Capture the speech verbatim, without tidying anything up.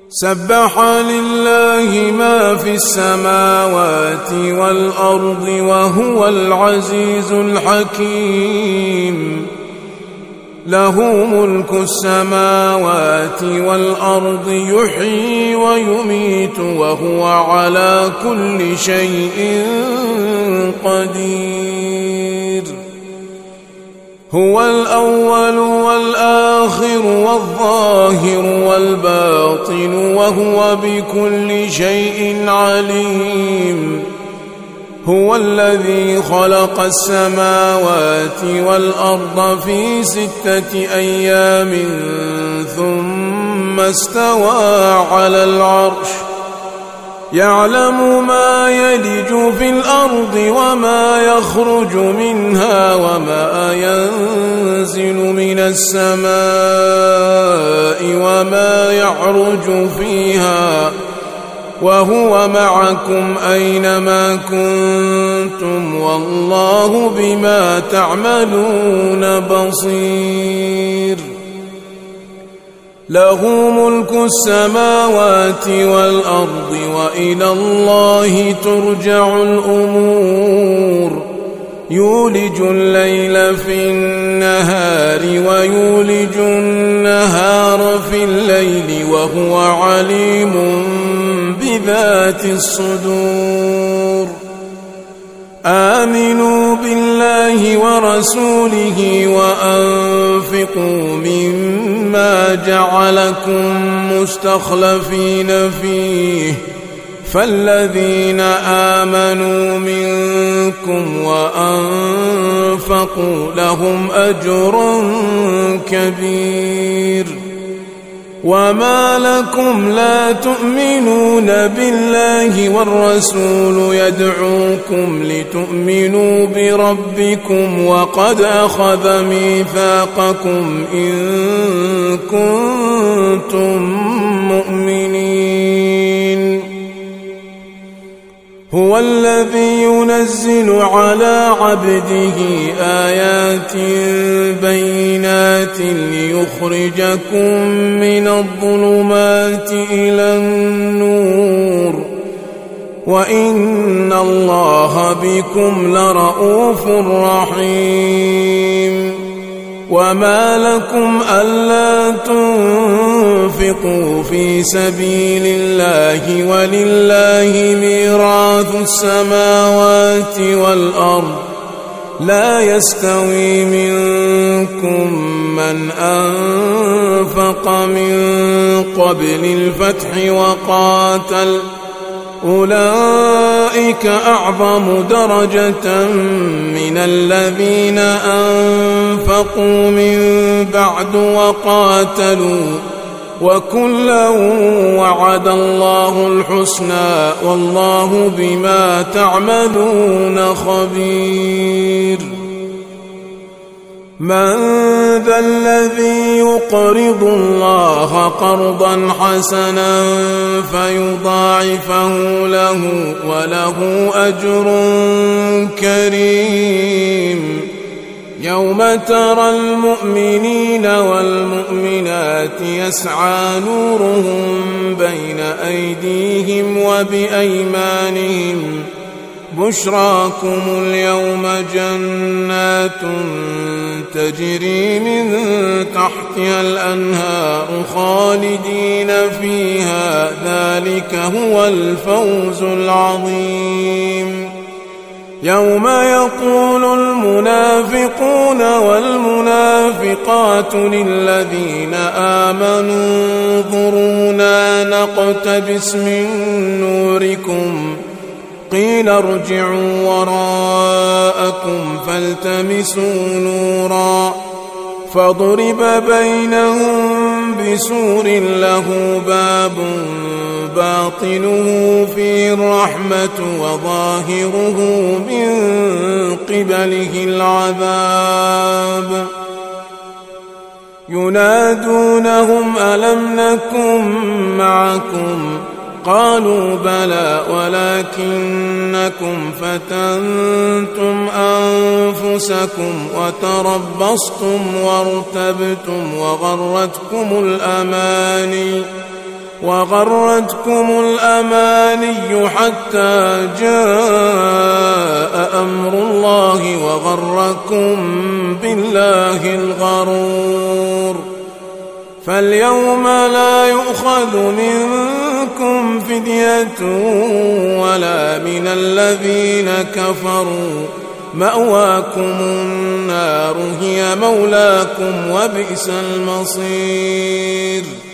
سبح لله ما في السماوات والأرض وهو العزيز الحكيم. له ملك السماوات والأرض يحيي ويميت وهو على كل شيء قدير. هو الأول والآخر والظاهر والباطن وهو بكل شيء عليم. هو الذي خلق السماوات والأرض في ستة أيام ثم استوى على العرش يعلم ما يلج في الأرض وما يخرج منها وما ينزل من السماء وما يعرج فيها وهو معكم أينما كنتم والله بما تعملون بصير. له ملك السماوات والأرض وإلى الله ترجع الأمور. يولج الليل في النهار ويولج النهار في الليل وهو عليم بذات الصدور. آمنوا بالله ورسوله وأنفقوا مما جعلكم مستخلفين فيه فالذين آمنوا منكم وأنفقوا لهم أجر كبير. وما لكم لا تؤمنون بالله والرسول يدعوكم لتؤمنوا بربكم وقد أخذ ميثاقكم إن كنتم مؤمنين. هو الذي ينزل على عبده آيات بينات ليخرجكم من الظلمات إلى النور وإن الله بكم لرءوف رحيم. وما لكم ألا تنفقوا في سبيل الله ولله ميراث السماوات والأرض لا يستوي منكم من أنفق من قبل الفتح وقاتل أولئك أعظم درجة من الذين أنفقوا من بعد وقاتلوا وكلا وعد الله الحسنى والله بما تعملون خبير. من ذا الذي يقرض الله قرضا حسنا فيضاعفه له وله أجر كريم. يوم ترى المؤمنين والمؤمنات يسعى نورهم بين أيديهم وبأيمانهم بشراكم اليوم جنات تجري من تحتها الأنهار خالدين فيها ذلك هو الفوز العظيم. يوم يقول المنافقون والمنافقات للذين آمنوا انظرونا نقتبس من نوركم قيل ارجعوا وراءكم فالتمسوا نورا فضرب بينهم بسور له باب باطنه فيه الرحمة وظاهره من قبله العذاب. ينادونهم ألم نكن معكم قالوا بلى ولكنكم فتنتم أنفسكم وتربصتم وارتبتم وغرتكم الأماني وغرتكم الأماني حتى جاء أمر الله وغركم بالله الغرور فاليوم لا يؤخذ منكم فدية ولا من الذين كفروا مأواكم النار هي مولاكم وبئس المصير